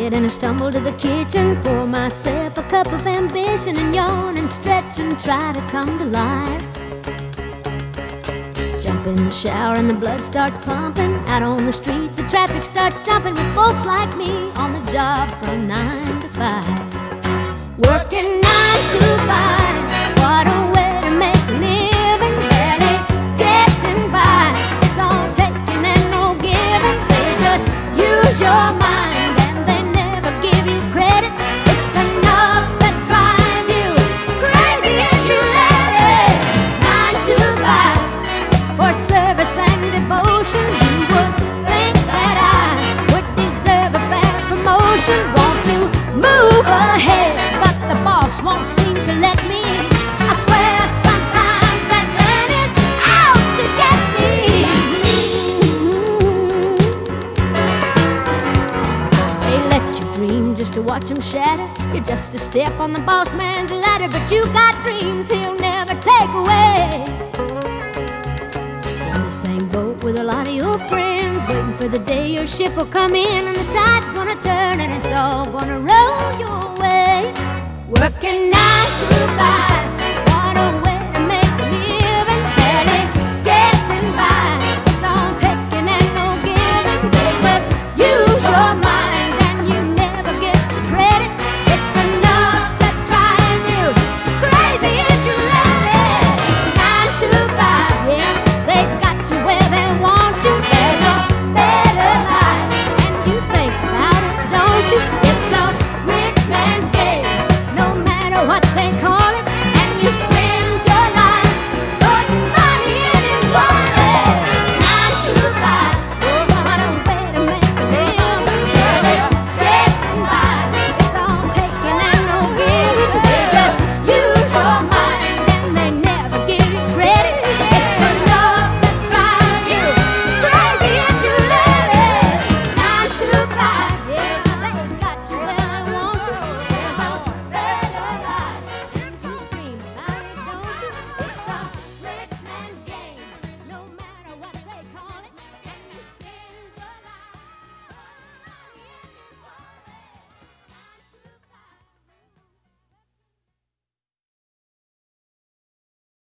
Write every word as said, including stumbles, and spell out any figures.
get and I stumble to the kitchen, pour myself a cup of ambition and yawn and stretch and try to come to life. Jump in the shower and the blood starts pumping. Out on the streets the traffic starts jumping with folks like me on the job from nine to five. Working nine to five, what a way to make a living, barely getting by. It's all taking and no giving. They just use your mind and they never give you credit. It's enough to drive you crazy if you let it. Nine to five for service and devotion. You would think that I would deserve a fair promotion. Want to move ahead, but the boss won't seem to let me. I swear sometimes that man is out to get me. They let you dream just to watch him shatter. You're just a step on the boss man's ladder, but you got dreams he'll never take away. In the same boat with a lot of your friends, waiting for the day your ship will come in and the tide's gonna turn and it's all gonna roll your way. Working nine to